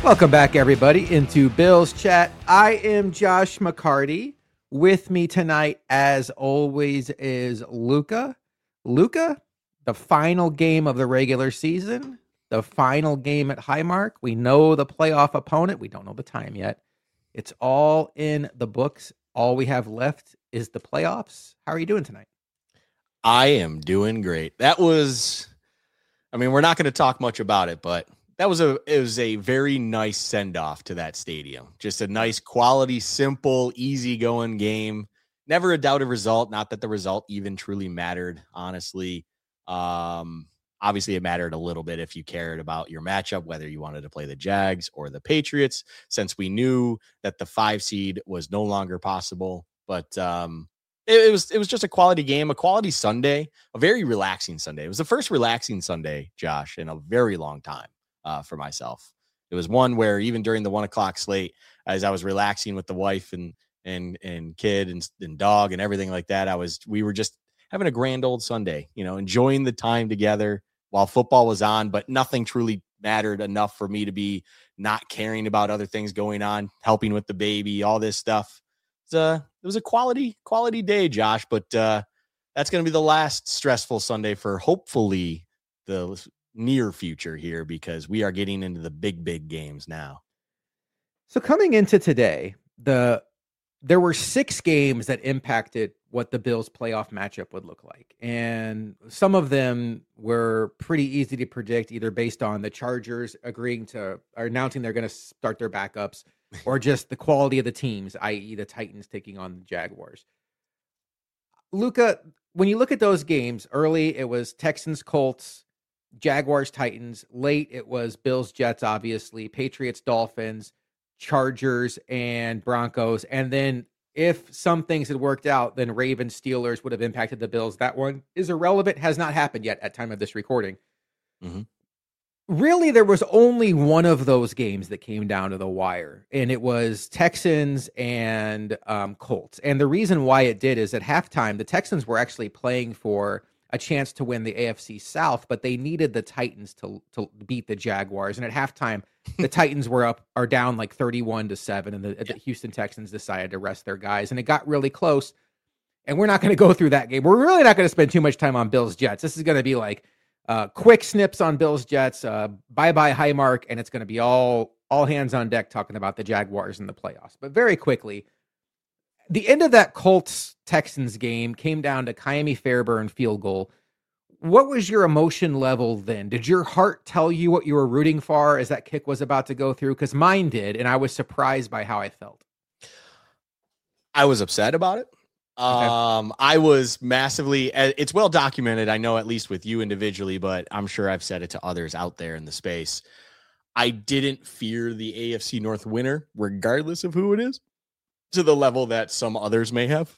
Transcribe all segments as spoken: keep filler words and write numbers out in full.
Welcome back, everybody, into Bills Chat. I am Josh McCarty. With me tonight, as always, is Luca. Luca, the final game of the regular season, the final game at Highmark. We know the playoff opponent. We don't know the time yet. It's all in the books. All we have left is the playoffs. How are you doing tonight? I am doing great. That was, I mean, we're not going to talk much about it, but that was a, it was a very nice send off to that stadium. Just a nice quality, simple, easygoing game. Never a doubt of result. Not that the result even truly mattered, honestly. Um, obviously it mattered a little bit if you cared about your matchup, whether you wanted to play the Jags or the Patriots, since we knew that the five seed was no longer possible. But, um, It, it was it was just a quality game, a quality Sunday, a very relaxing Sunday. It was the first relaxing Sunday, Josh, in a very long time uh, for myself. It was one where even during the one o'clock slate, as I was relaxing with the wife and and and kid and, and dog and everything like that, I was we were just having a grand old Sunday, you know, enjoying the time together while football was on, but nothing truly mattered enough for me to be not caring about other things going on, helping with the baby, all this stuff. It's a, it was a quality, quality day, Josh, but uh, that's going to be the last stressful Sunday for hopefully the near future here, because we are getting into the big, big games now. So coming into today, the there were six games that impacted what the Bills playoff matchup would look like. And some of them were pretty easy to predict, either based on the Chargers agreeing to or announcing they're going to start their backups, or just the quality of the teams, that is the Titans taking on the Jaguars. Luca, when you look at those games, early it was Texans, Colts, Jaguars, Titans. Late it was Bills, Jets, obviously, Patriots, Dolphins, Chargers, and Broncos. And then if some things had worked out, then Ravens, Steelers would have impacted the Bills. That one is irrelevant, has not happened yet at time of this recording. Mm-hmm. Really, there was only one of those games that came down to the wire, and it was Texans and um, Colts. And the reason why it did is at halftime, the Texans were actually playing for a chance to win the A F C South, but they needed the Titans to to beat the Jaguars. And at halftime, the Titans were up are down like thirty-one to seven, and the, yeah. the Houston Texans decided to rest their guys, and it got really close. And we're not going to go through that game. We're really not going to spend too much time on Bills Jets. This is going to be like Uh, quick snips on Bills Jets, uh, bye-bye Highmark, and it's going to be all all hands on deck talking about the Jaguars in the playoffs. But very quickly, the end of that Colts-Texans game came down to Ka'imi Fairbairn field goal. What was your emotion level then? Did your heart tell you what you were rooting for as that kick was about to go through? Because mine did, and I was surprised by how I felt. I was upset about it. Um, okay. I was massively, it's well documented. I know, at least with you individually, but I'm sure I've said it to others out there in the space. I didn't fear the A F C North winner, regardless of who it is, to the level that some others may have.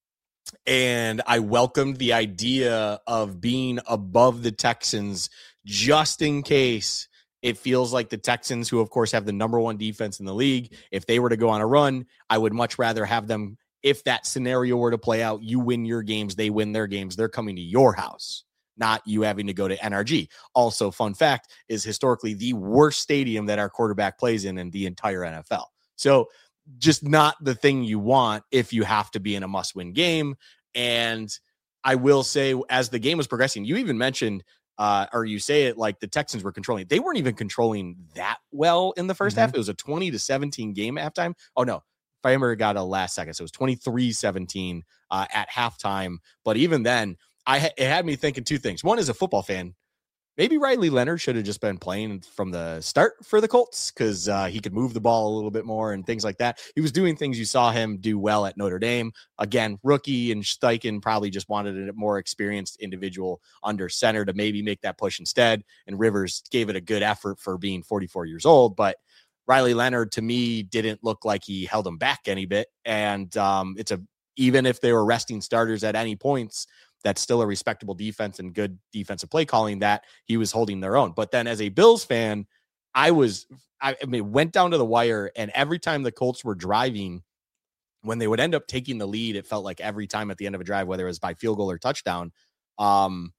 And I welcomed the idea of being above the Texans just in case it feels like the Texans, who of course have the number one defense in the league, if they were to go on a run, I would much rather have them. If that scenario were to play out, you win your games, they win their games. They're coming to your house, not you having to go to N R G. Also, fun fact, is historically the worst stadium that our quarterback plays in in the entire N F L. So just not the thing you want if you have to be in a must-win game. And I will say, as the game was progressing, you even mentioned, uh, or you say it like the Texans were controlling. They weren't even controlling that well in the first mm-hmm. half. It was a twenty to seventeen game at halftime. Oh, no. Famer got a last second, so it was twenty-three seventeen uh, at halftime. But even then, I ha- it had me thinking two things. One, as a football fan, maybe Riley Leonard should have just been playing from the start for the Colts, because uh, he could move the ball a little bit more and things like that. He was doing things you saw him do well at Notre Dame. Again, rookie, and Steichen probably just wanted a more experienced individual under center to maybe make that push instead. And Rivers gave it a good effort for being forty-four years old, but Riley Leonard, to me, didn't look like he held him back any bit. And um, it's a even if they were resting starters at any points, that's still a respectable defense and good defensive play calling that he was holding their own. But then as a Bills fan, I was, I, I mean, went down to the wire, and every time the Colts were driving, when they would end up taking the lead, it felt like every time at the end of a drive, whether it was by field goal or touchdown, um,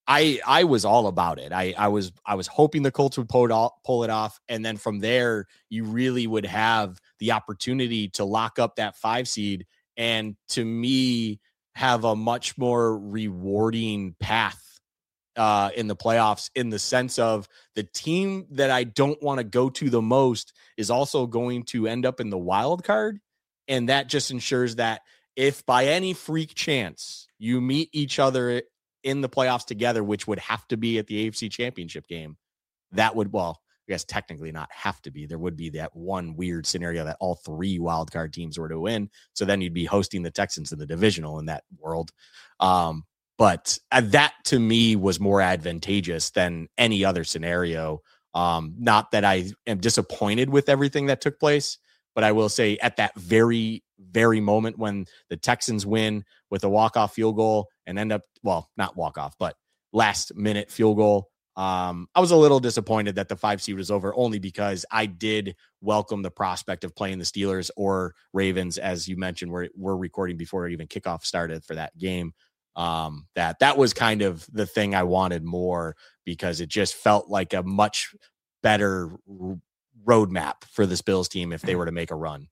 I I was all about it. I I was I was hoping the Colts would pull it off, pull it off, and then from there you really would have the opportunity to lock up that five seed, and to me have a much more rewarding path uh, in the playoffs, in the sense of the team that I don't want to go to the most is also going to end up in the wild card, and that just ensures that if by any freak chance you meet each other in the playoffs together, which would have to be at the A F C Championship game, that would, well, I guess technically not have to be. There would be that one weird scenario that all three wildcard teams were to win. So then you'd be hosting the Texans in the divisional in that world. Um, but that to me was more advantageous than any other scenario. Um, not that I am disappointed with everything that took place, but I will say at that very, very moment when the Texans win with a walk-off field goal and end up, well, not walk-off, but last minute field goal, um, I was a little disappointed that the five seed was over, only because I did welcome the prospect of playing the Steelers or Ravens. As you mentioned, we're, we're recording before even kickoff started for that game. Um, that, that was kind of the thing I wanted more, because it just felt like a much better r- roadmap for this Bills team if they were to make a run.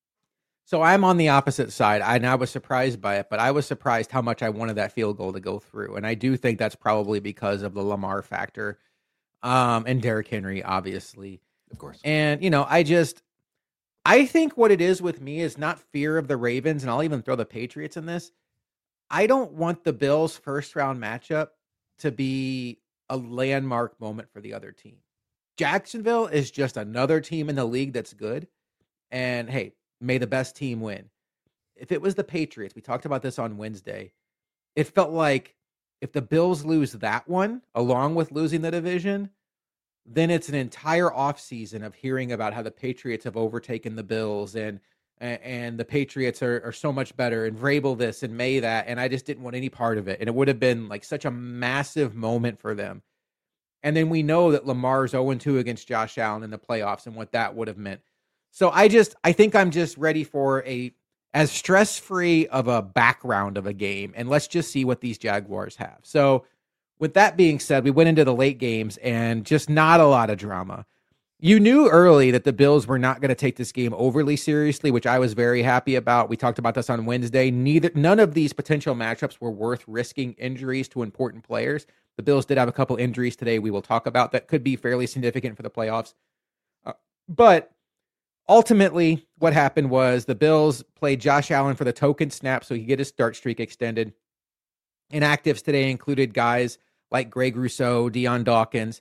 So I'm on the opposite side, I, and I was surprised by it, but I was surprised how much I wanted that field goal to go through. And I do think that's probably because of the Lamar factor, um, and Derrick Henry, obviously. Of course. And, you know, I just, I think what it is with me is not fear of the Ravens, and I'll even throw the Patriots in this. I don't want the Bills' first round matchup to be a landmark moment for the other team. Jacksonville is just another team in the league that's good. And hey, may the best team win. If it was the Patriots, we talked about this on Wednesday, it felt like if the Bills lose that one, along with losing the division, then it's an entire offseason of hearing about how the Patriots have overtaken the Bills, and and the Patriots are, are so much better, and Vrabel this and May that, and I just didn't want any part of it. And it would have been like such a massive moment for them. And then we know that Lamar's oh and two against Josh Allen in the playoffs and what that would have meant. So I just, I think I'm just ready for a as stress-free of a background of a game, and let's just see what these Jaguars have. So with that being said, we went into the late games and just not a lot of drama. You knew early that the Bills were not going to take this game overly seriously, which I was very happy about. We talked about this on Wednesday. Neither, none of these potential matchups were worth risking injuries to important players. The Bills did have a couple injuries today we will talk about that could be fairly significant for the playoffs. Uh, but ultimately, what happened was the Bills played Josh Allen for the token snap so he could get his start streak extended. Inactives today included guys like Greg Rousseau, Deion Dawkins.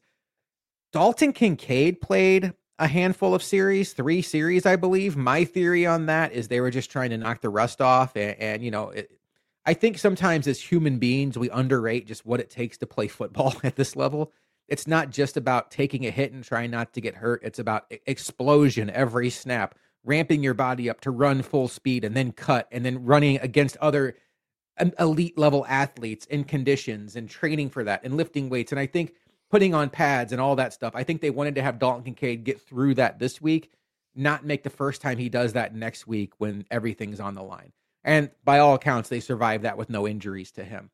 Dalton Kincaid played a handful of series, three series, I believe. My theory on that is they were just trying to knock the rust off. And, and you know, it, I think sometimes as human beings, we underrate just what it takes to play football at this level. It's not just about taking a hit and trying not to get hurt. It's about explosion every snap, ramping your body up to run full speed and then cut, and then running against other elite level athletes in conditions and training for that and lifting weights. And I think putting on pads and all that stuff, I think they wanted to have Dalton Kincaid get through that this week, not make the first time he does that next week when everything's on the line. And by all accounts, they survived that with no injuries to him.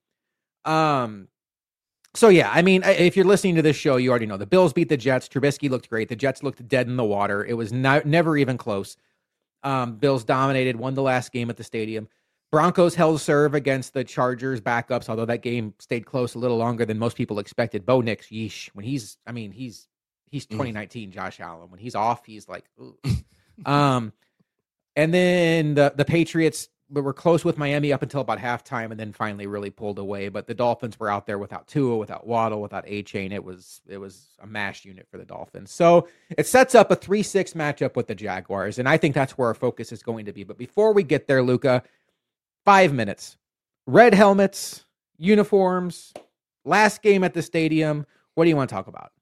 Um, So, yeah, I mean, if you're listening to this show, you already know the Bills beat the Jets. Trubisky looked great. The Jets looked dead in the water. It was not, never even close. Um, Bills dominated, won the last game at the stadium. Broncos held serve against the Chargers backups, although that game stayed close a little longer than most people expected. Bo Nix, yeesh. When he's, I mean, he's he's twenty nineteen Josh Allen. When he's off, he's like, um, and then the the Patriots were close with Miami up until about halftime, and then finally really pulled away. But the Dolphins were out there without Tua, without Waddle, without A-Chain. It was it was a mash unit for the Dolphins. So it sets up a three six matchup with the Jaguars, and I think that's where our focus is going to be. But before we get there, Luka, five minutes. Red helmets, uniforms, last game at the stadium. What do you want to talk about?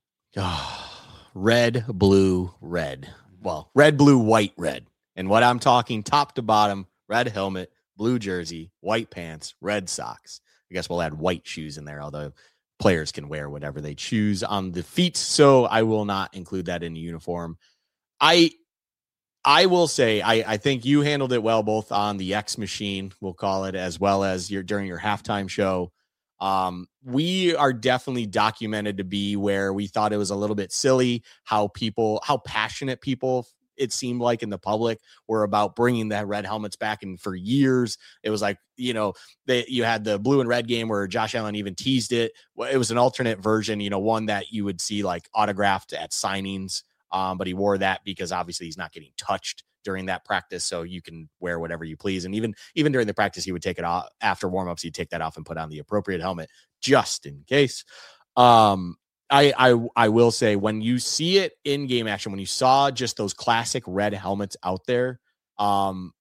Red, blue, red. Well, red, blue, white, red. And what I'm talking top to bottom, red helmet, blue jersey, white pants, red socks. I guess we'll add white shoes in there, although players can wear whatever they choose on the feet. So I will not include that in the uniform. I I will say, I, I think you handled it well, both on the X machine, we'll call it, as well as your during your halftime show. Um, we are definitely documented to be where we thought it was a little bit silly how people, how passionate people it seemed like in the public were about bringing the red helmets back. And for years, it was like, you know, they, you had the blue and red game where Josh Allen even teased it. It was an alternate version, you know, one that you would see like autographed at signings. Um, but he wore that because obviously he's not getting touched during that practice. So you can wear whatever you please. And even, even during the practice, he would take it off after warmups. He'd take that off and put on the appropriate helmet just in case. Um, I, I I will say when you see it in game action, when you saw just those classic red helmets out there, um,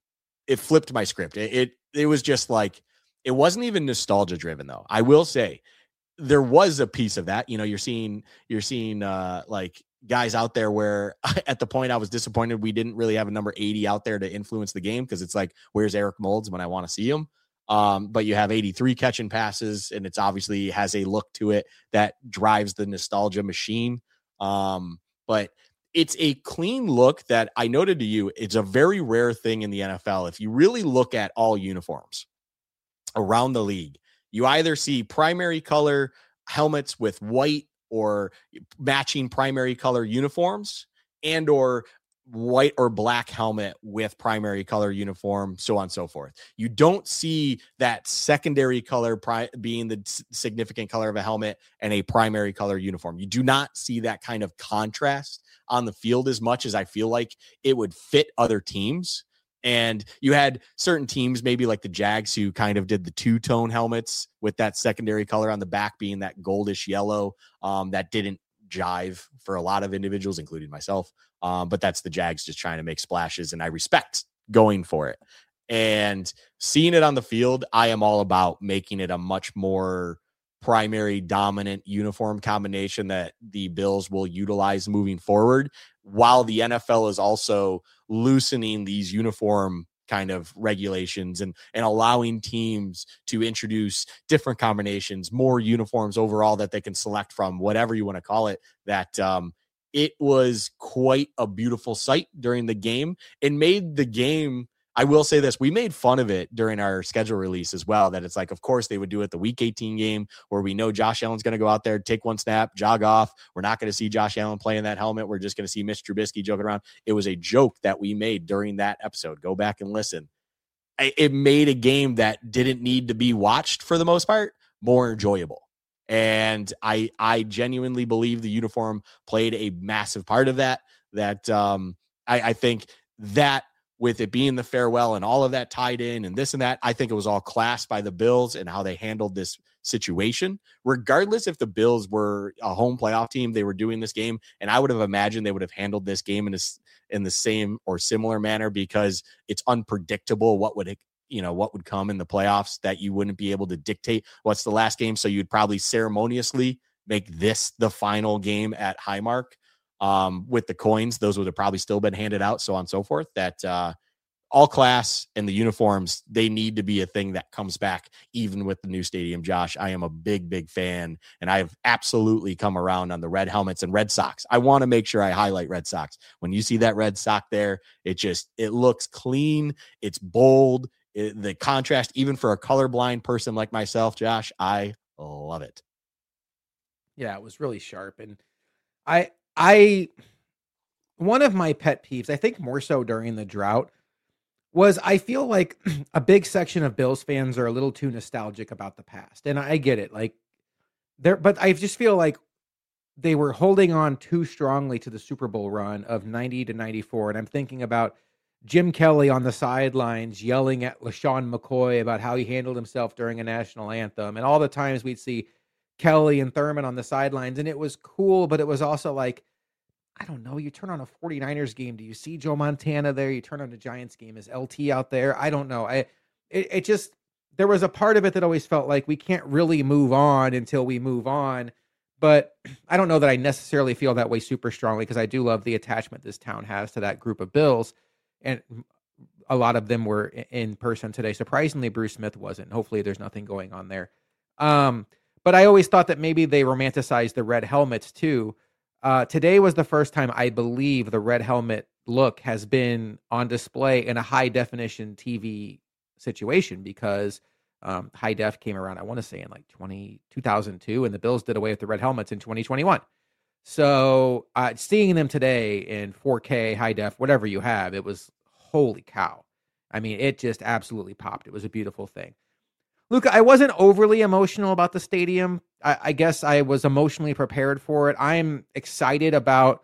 it flipped my script. It, it it was just like, it wasn't even nostalgia driven though. I will say there was a piece of that. You know, you're seeing you're seeing uh, like guys out there where at the point I was disappointed we didn't really have a number eighty out there to influence the game because it's like, where's Eric Moulds when I want to see him? Um, but you have eighty-three catching passes, and it's obviously has a look to it that drives the nostalgia machine. Um, but it's a clean look that I noted to you. It's a very rare thing in the N F L. If you really look at all uniforms around the league, you either see primary color helmets with white or matching primary color uniforms, and or white or black helmet with primary color uniform, so on and so forth. You don't see that secondary color pri- being the s- significant color of a helmet and a primary color uniform. You do not see that kind of contrast on the field as much as I feel like it would fit other teams. And you had certain teams, maybe like the Jags, who kind of did the two-tone helmets with that secondary color on the back being that goldish yellow, um, that didn't jive for a lot of individuals, including myself. Um, but that's the Jags just trying to make splashes, and I respect going for it. And seeing it on the field, I am all about making it a much more primary dominant uniform combination that the Bills will utilize moving forward, while the N F L is also loosening these uniform kind of regulations and, and allowing teams to introduce different combinations, more uniforms overall that they can select from, whatever you want to call it. That um, it was quite a beautiful sight during the game and made the game. I will say this, we made fun of it during our schedule release as well, that it's like, of course they would do it the week eighteen game where we know Josh Allen's going to go out there, take one snap, jog off. We're not going to see Josh Allen play in that helmet. We're just going to see Mitch Trubisky joking around. It was a joke that we made during that episode. Go back and listen. It made a game that didn't need to be watched for the most part more enjoyable. And I, I genuinely believe the uniform played a massive part of that, that um, I, I think that, with it being the farewell and all of that tied in and this and that, I think it was all classed by the Bills and how they handled this situation. Regardless if the Bills were a home playoff team, they were doing this game, and I would have imagined they would have handled this game in this in the same or similar manner, because it's unpredictable what would you know what would come in the playoffs, that you wouldn't be able to dictate what's the last game. So you'd probably ceremoniously make this the final game at Highmark. Um, with the coins, those would have probably still been handed out, so on and so forth. That uh, all class and the uniforms, they need to be a thing that comes back, even with the new stadium. Josh, I am a big, big fan, and I've absolutely come around on the red helmets and Red Sox. I want to make sure I highlight Red Sox. When you see that red sock there, it just, it looks clean. It's bold. It, the contrast, even for a colorblind person like myself, Josh, I love it. Yeah, it was really sharp. And I, I, one of my pet peeves, I think more so during the drought, was I feel like a big section of Bills fans are a little too nostalgic about the past. And I get it. Like there, but I just feel like they were holding on too strongly to the Super Bowl run of ninety to ninety-four. And I'm thinking about Jim Kelly on the sidelines yelling at LaShawn McCoy about how he handled himself during a national anthem, and all the times we'd see Kelly and Thurman on the sidelines, and it was cool, but it was also like, I don't know, you turn on a 49ers game, do you see Joe Montana there? You turn on a Giants game, is L T out there? I don't know. I it, it just, there was a part of it that always felt like we can't really move on until we move on. But I don't know that I necessarily feel that way super strongly, because I do love the attachment this town has to that group of Bills. And a lot of them were in person today. Surprisingly, Bruce Smith wasn't. Hopefully there's nothing going on there. Um, But I always thought that maybe they romanticized the red helmets too. Uh, today was the first time I believe the red helmet look has been on display in a high definition T V situation, because Um, high def came around, I want to say in like twenty, two thousand two, and the Bills did away with the red helmets in twenty twenty-one. So uh, seeing them today in four K, high def, whatever you have, it was holy cow. I mean, it just absolutely popped. It was a beautiful thing. Luka, I wasn't overly emotional about the stadium. I, I guess I was emotionally prepared for it. I'm excited about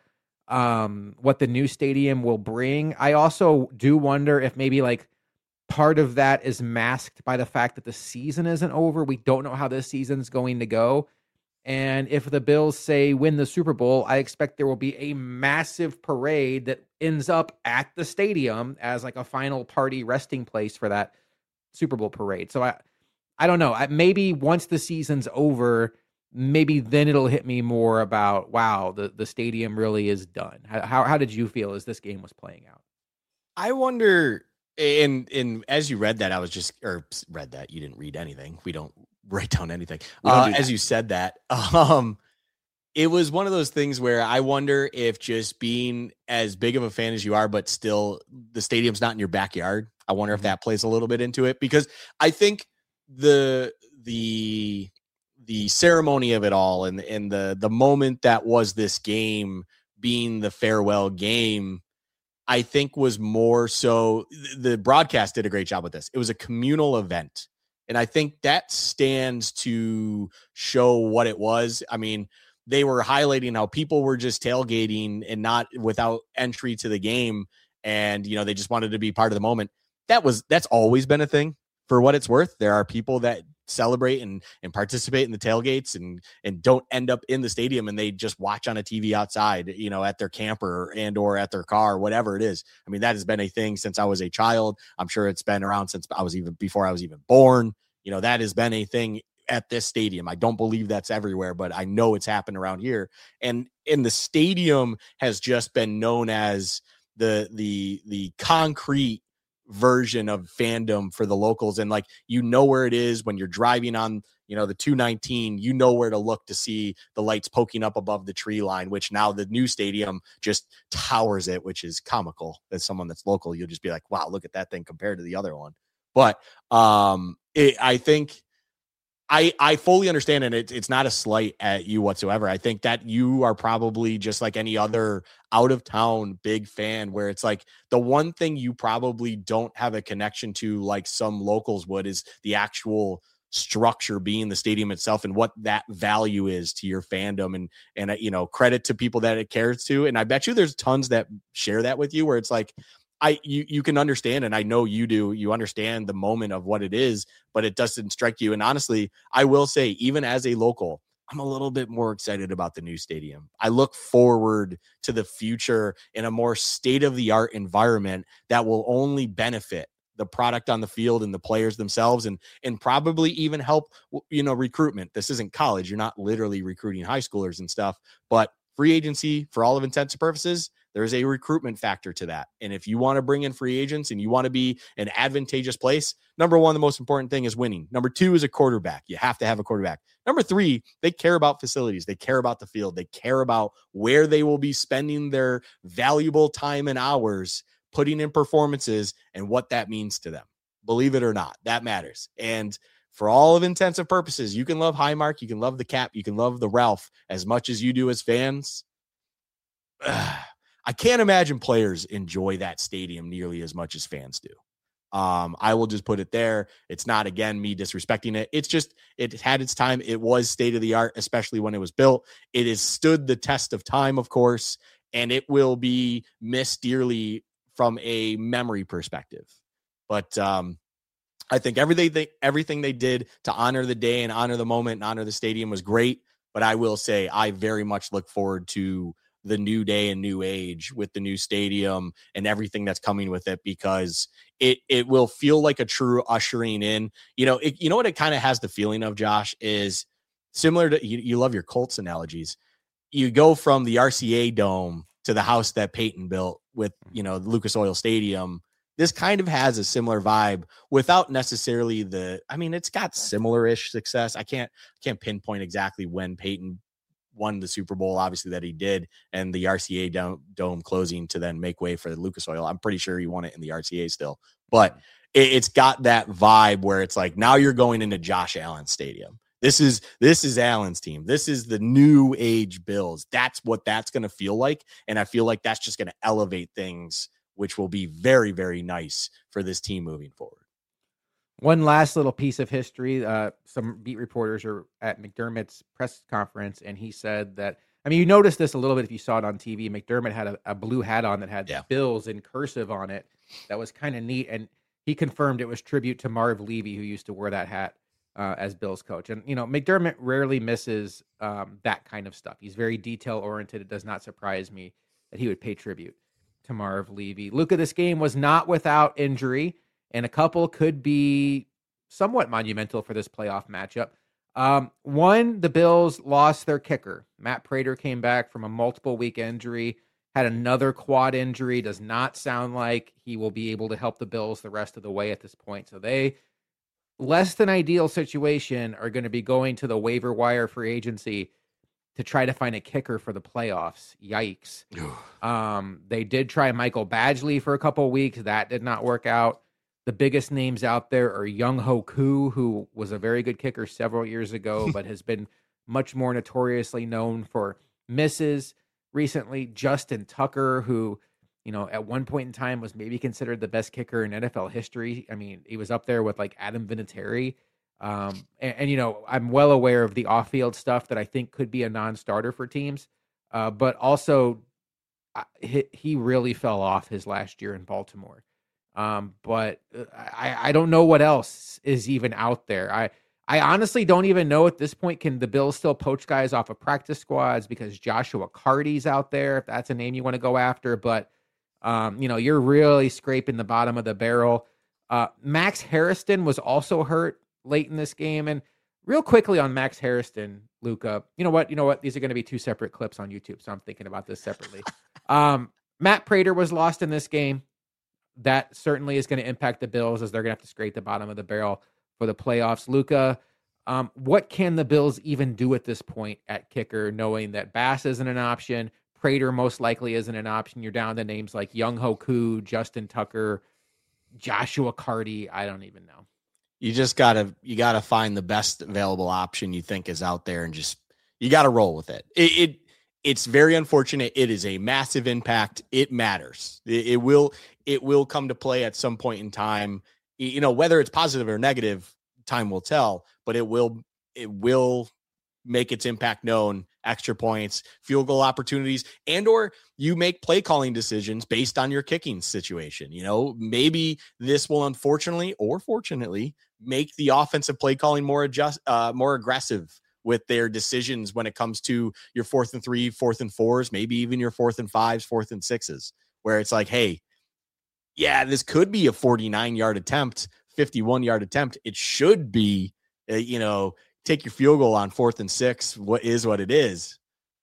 um, what the new stadium will bring. I also do wonder if maybe like part of that is masked by the fact that the season isn't over. We don't know how this season's going to go. And if the Bills say win the Super Bowl, I expect there will be a massive parade that ends up at the stadium as like a final party resting place for that Super Bowl parade. So I, I don't know. I, maybe once the season's over, maybe then it'll hit me more about, wow, the, the stadium really is done. How, how did you feel as this game was playing out? I wonder, and, and as you read that, I was just, or read that, you didn't read anything. We don't write down anything. Uh, do as you said that, um, it was one of those things where I wonder if just being as big of a fan as you are, but still the stadium's not in your backyard. I wonder mm-hmm. if that plays a little bit into it, because I think the, the, the ceremony of it all and, and the, the moment that was this game being the farewell game, I think was more so the broadcast did a great job with this. It was a communal event. And I think that stands to show what it was. I mean, they were highlighting how people were just tailgating and not without entry to the game. And, you know, they just wanted to be part of the moment. That was, that's always been a thing. For what it's worth, there are people that celebrate and, and participate in the tailgates and, and don't end up in the stadium, and they just watch on a T V outside, you know, at their camper and, or at their car, whatever it is. I mean, that has been a thing since I was a child. I'm sure it's been around since I was even before I was even born. You know, that has been a thing at this stadium. I don't believe that's everywhere, but I know it's happened around here. And in the stadium has just been known as the, the, the concrete version of fandom for the locals. And like, you know where it is when you're driving on, you know, the two nineteen, you know where to look to see the lights poking up above the tree line, which now the new stadium just towers it, which is comical. As someone that's local, you'll just be like, wow, look at that thing compared to the other one. But um, it, I think I, I fully understand, and it, it's not a slight at you whatsoever. I think that you are probably just like any other out of town big fan, where it's like the one thing you probably don't have a connection to like some locals would is the actual structure being the stadium itself and what that value is to your fandom, and, and, uh, you know, credit to people that it cares to. And I bet you there's tons that share that with you, where it's like, I, you, you can understand, and I know you do, you understand the moment of what it is, but it doesn't strike you. And honestly, I will say, even as a local, I'm a little bit more excited about the new stadium. I look forward to the future in a more state-of-the-art environment that will only benefit the product on the field and the players themselves, and, and probably even help, you know, recruitment. This isn't college. You're not literally recruiting high schoolers and stuff, but free agency, for all of intents and purposes, there's a recruitment factor to that. And if you want to bring in free agents and you want to be an advantageous place, number one, the most important thing is winning. Number two is a quarterback. You have to have a quarterback. Number three, they care about facilities. They care about the field. They care about where they will be spending their valuable time and hours putting in performances and what that means to them. Believe it or not, that matters. And for all of intents and purposes, you can love Highmark, you can love the Cap, you can love the Ralph as much as you do as fans. Ugh, I can't imagine players enjoy that stadium nearly as much as fans do. Um, I will just put it there. It's not, again, me disrespecting it. It's just, it had its time. It was state of the art, especially when it was built. It has stood the test of time, of course, and it will be missed dearly from a memory perspective. But um, I think everything they, everything they did to honor the day and honor the moment and honor the stadium was great. But I will say, I very much look forward to the new day and new age with the new stadium and everything that's coming with it, because it, it will feel like a true ushering in, you know, it, you know what it kind of has the feeling of, Josh, is similar to, you, you love your Colts analogies. You go from the R C A Dome to the house that Peyton built with, you know, Lucas Oil Stadium. This kind of has a similar vibe without necessarily the, I mean, it's got similar-ish success. I can't, can't pinpoint exactly when Peyton won the Super Bowl, obviously, that he did, and the R C A dome, dome closing to then make way for the Lucas Oil. I'm pretty sure he won it in the R C A still, but it, it's got that vibe where it's like, now you're going into Josh Allen Stadium. This is this is Allen's team. This is the new age Bills. That's what that's going to feel like. And I feel like that's just going to elevate things, which will be very, very nice for this team moving forward. One last little piece of history. Uh, some beat reporters are at McDermott's press conference, and he said that, I mean, you noticed this a little bit if you saw it on T V. McDermott had a, a blue hat on that had yeah. Bills in cursive on it. That was kind of neat. And he confirmed it was tribute to Marv Levy, who used to wear that hat uh, as Bills coach. And, you know, McDermott rarely misses um, that kind of stuff. He's very detail-oriented. It does not surprise me that he would pay tribute to Marv Levy. Luka, this game was not without injury, and a couple could be somewhat monumental for this playoff matchup. Um, one, the Bills lost their kicker. Matt Prater came back from a multiple week injury, had another quad injury. Does not sound like he will be able to help the Bills the rest of the way at this point. So they, less than ideal situation, are going to be going to the waiver wire free agency to try to find a kicker for the playoffs. Yikes. um, they did try Michael Badgley for a couple of weeks. That did not work out. The biggest names out there are Young Ho Koo, who was a very good kicker several years ago, but has been much more notoriously known for misses recently. Justin Tucker, who, you know, at one point in time was maybe considered the best kicker in N F L history. I mean, he was up there with like Adam Vinatieri. Um, and, and, you know, I'm well aware of the off-field stuff that I think could be a non-starter for teams. Uh, but also, uh, he, he really fell off his last year in Baltimore. Um, but I, I don't know what else is even out there. I, I honestly don't even know at this point, can the Bills still poach guys off of practice squads because Joshua Carty's out there, if that's a name you want to go after. But, um, you know, you're really scraping the bottom of the barrel. Uh, Max Harrison was also hurt late in this game. And real quickly on Max Harrison, Luka, you know what, you know what, these are going to be two separate clips on YouTube. So I'm thinking about this separately. um, Matt Prater was lost in this game. That certainly is going to impact the Bills as they're going to have to scrape the bottom of the barrel for the playoffs. Luka, um, what can the Bills even do at this point at kicker, knowing that Bass isn't an option, Prater most likely isn't an option? You're down to names like Young Ho Koo, Justin Tucker, Joshua Carty. I don't even know. You just gotta you gotta find the best available option you think is out there, and just you gotta roll with it. It. it It's very unfortunate. It is a massive impact. It matters. It, it will it will come to play at some point in time. You know, whether it's positive or negative, time will tell, but it will it will make its impact known. Extra points, field goal opportunities, and or you make play calling decisions based on your kicking situation. You know, maybe this will unfortunately or fortunately make the offensive play calling more adjust uh, more aggressive with their decisions when it comes to your fourth and three, fourth and fours, maybe even your fourth and fives, fourth and sixes, where it's like, hey, yeah, this could be a forty-nine yard attempt, fifty-one yard attempt. It should be, uh, you know, take your field goal on fourth and six. What is what it is.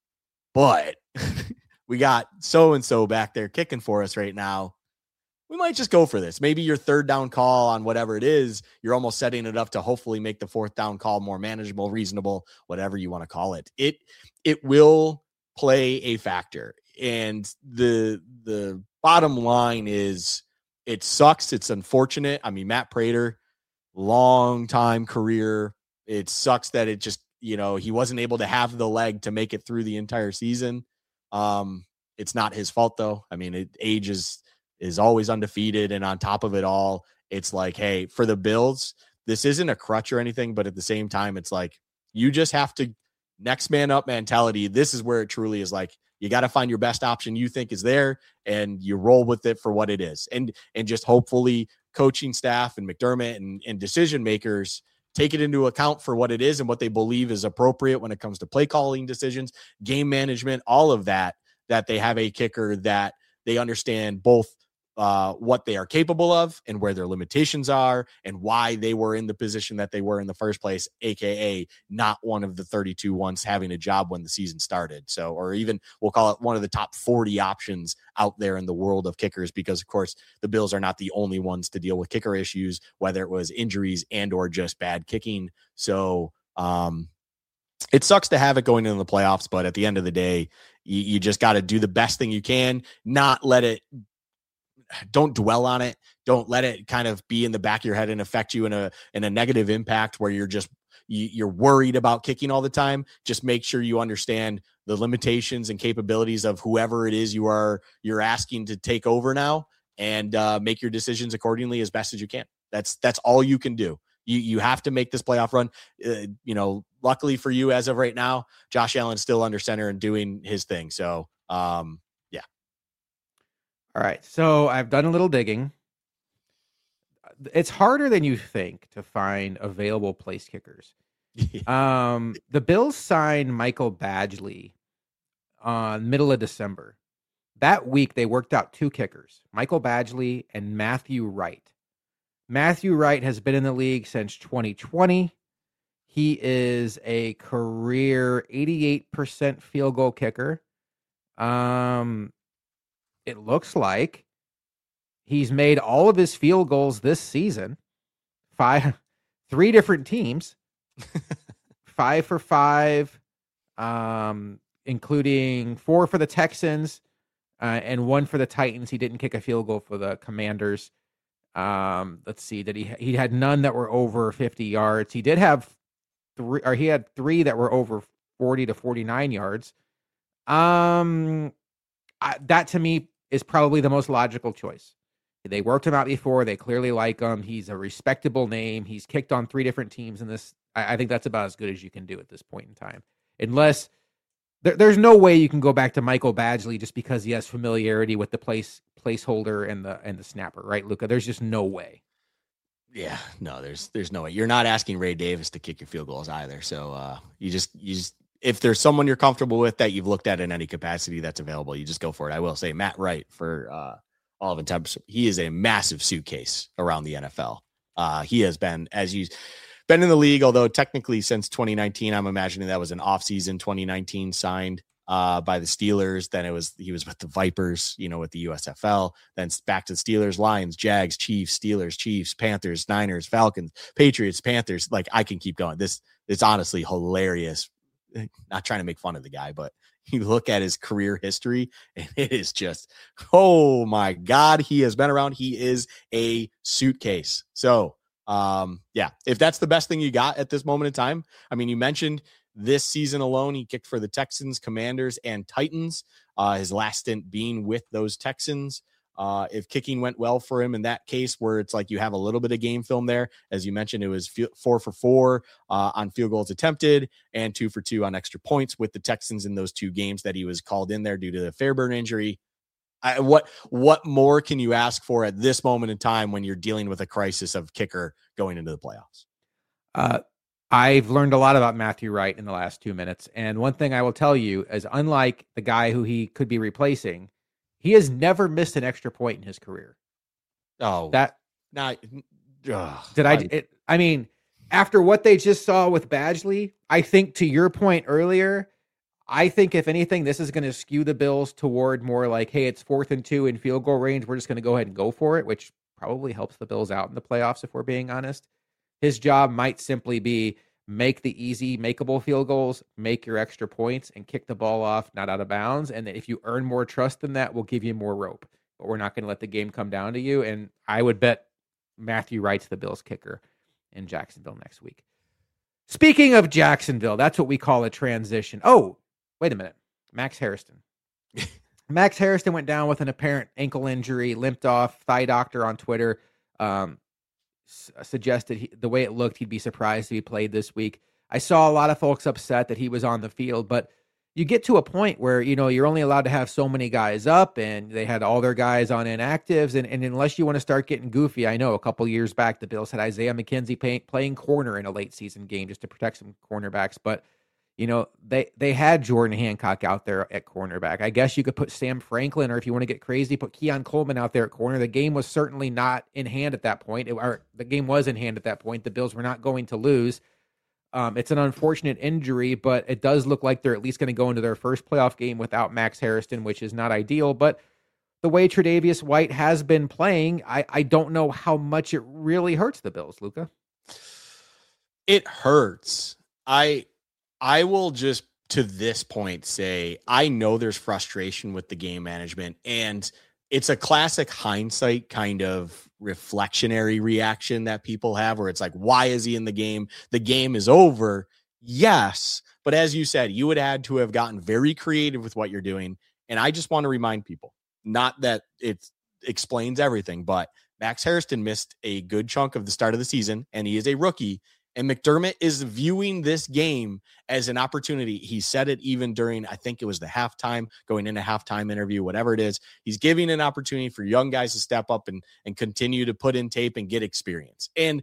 But we got so-and-so back there kicking for us right now. We might just go for this. Maybe your third down call on whatever it is, you're almost setting it up to hopefully make the fourth down call more manageable, reasonable, whatever you want to call it. It it will play a factor. And the the bottom line is it sucks. It's unfortunate. I mean, Matt Prater, long time career. It sucks that it just, you know, he wasn't able to have the leg to make it through the entire season. Um, it's not his fault though. I mean, it age is is always undefeated. And on top of it all, it's like, hey, for the Bills, this isn't a crutch or anything, but at the same time, it's like, you just have to next man up mentality. This is where it truly is like, you got to find your best option you think is there and you roll with it for what it is. And, and just hopefully coaching staff and McDermott and, and decision makers take it into account for what it is and what they believe is appropriate when it comes to play calling decisions, game management, all of that, that they have a kicker that they understand both Uh, what they are capable of and where their limitations are and why they were in the position that they were in the first place, A K A not one of the thirty-two ones having a job when the season started. So, or even we'll call it one of the top forty options out there in the world of kickers, because of course the Bills are not the only ones to deal with kicker issues, whether it was injuries and or just bad kicking. So um, it sucks to have it going into the playoffs, but at the end of the day, you, you just got to do the best thing you can, not let it don't dwell on it. Don't let it kind of be in the back of your head and affect you in a in a negative impact where you're just you're worried about kicking all the time. Just make sure you understand the limitations and capabilities of whoever it is you are you're asking to take over now, and uh, make your decisions accordingly as best as you can. That's that's all you can do. You you have to make this playoff run. Uh, you know, luckily for you, as of right now, Josh Allen's still under center and doing his thing. So, um, yeah. All right. So I've done a little digging. It's harder than you think to find available place kickers. um, the Bills signed Michael Badgley on middle of December. That week, they worked out two kickers, Michael Badgley and Matthew Wright. Matthew Wright has been in the league since twenty twenty. He is a career eighty-eight percent field goal kicker. Um, it looks like he's made all of his field goals this season. Five, three different teams, five for five, um, including four for the Texans uh, and one for the Titans. He didn't kick a field goal for the Commanders. Um, let's see, did he? He had none that were over fifty yards. He did have three, or he had three that were over forty to forty-nine yards. Um, I, that to me is probably the most logical choice. They worked him out before. They clearly like him. He's a respectable name. He's kicked on three different teams in this. I, I think that's about as good as you can do at this point in time. Unless there, there's no way you can go back to Michael Badgley just because he has familiarity with the place placeholder and the and the snapper, right, Luca? There's just no way. Yeah, no, there's there's no way. You're not asking Ray Davis to kick your field goals either. So uh, you just you just if there's someone you're comfortable with that you've looked at in any capacity that's available, you just go for it. I will say Matt Wright for uh, all of intents, he is a massive suitcase around the N F L. Uh, he has been, as you been in the league, although technically since twenty nineteen, I'm imagining that was an offseason twenty nineteen signed uh, by the Steelers. Then it was, he was with the Vipers, you know, with the U S F L, then back to the Steelers, Lions, Jags, Chiefs, Steelers, Chiefs, Panthers, Niners, Falcons, Patriots, Panthers. Like I can keep going. This is honestly hilarious. Not trying to make fun of the guy, but you look at his career history and it is just, oh my God, he has been around. He is a suitcase. So um, yeah, if that's the best thing you got at this moment in time, I mean, you mentioned this season alone, he kicked for the Texans, Commanders, and Titans, uh, his last stint being with those Texans. Uh, if kicking went well for him in that case, where it's like you have a little bit of game film there, as you mentioned, it was four for four uh, on field goals attempted and two for two on extra points with the Texans in those two games that he was called in there due to the Fairburn injury. I, what what more can you ask for at this moment in time when you're dealing with a crisis of kicker going into the playoffs? Uh, I've learned a lot about Matthew Wright in the last two minutes. And one thing I will tell you is, unlike the guy who he could be replacing, he has never missed an extra point in his career. Oh, that not ugh, did I? It, I mean, after what they just saw with Badgley, I think to your point earlier, I think if anything, this is going to skew the Bills toward more like, hey, it's fourth and two in field goal range. We're just going to go ahead and go for it, which probably helps the Bills out in the playoffs, if we're being honest. His job might simply be make the easy, makeable field goals, make your extra points, and kick the ball off, not out of bounds. And if you earn more trust than that, we'll give you more rope. But we're not going to let the game come down to you. And I would bet Matthew Wright's the Bills kicker in Jacksonville next week. Speaking of Jacksonville, that's what we call a transition. Oh, wait a minute. Max Hairston. Max Hairston went down with an apparent ankle injury, limped off. Thigh doctor on Twitter um, s- suggested he, the way it looked, he'd be surprised if he played this week. I saw a lot of folks upset that he was on the field, but you get to a point where, you know, you're only allowed to have so many guys up, and they had all their guys on inactives. And, and unless you want to start getting goofy, I know a couple years back, the Bills had Isaiah McKenzie pay, playing corner in a late season game just to protect some cornerbacks. But, you know, they, they had Jordan Hancock out there at cornerback. I guess you could put Sam Franklin, or if you want to get crazy, put Keon Coleman out there at corner. The game was certainly not in hand at that point. It, or the game was in hand at that point. The Bills were not going to lose. Um, it's an unfortunate injury, but it does look like they're at least going to go into their first playoff game without Max Hairston, which is not ideal. But the way Tre'Davious White has been playing, I, I don't know how much it really hurts the Bills, Luca. It hurts. I I will just, to this point, say I know there's frustration with the game management, and it's a classic hindsight kind of reflectionary reaction that people have where it's like, why is he in the game? The game is over. Yes. But as you said, you would had to have gotten very creative with what you're doing. And I just want to remind people, not that it explains everything, but Max Hairston missed a good chunk of the start of the season, and he is a rookie. And McDermott is viewing this game as an opportunity. He said it even during, I think it was the halftime, going into halftime interview, whatever it is. He's giving an opportunity for young guys to step up and, and continue to put in tape and get experience. And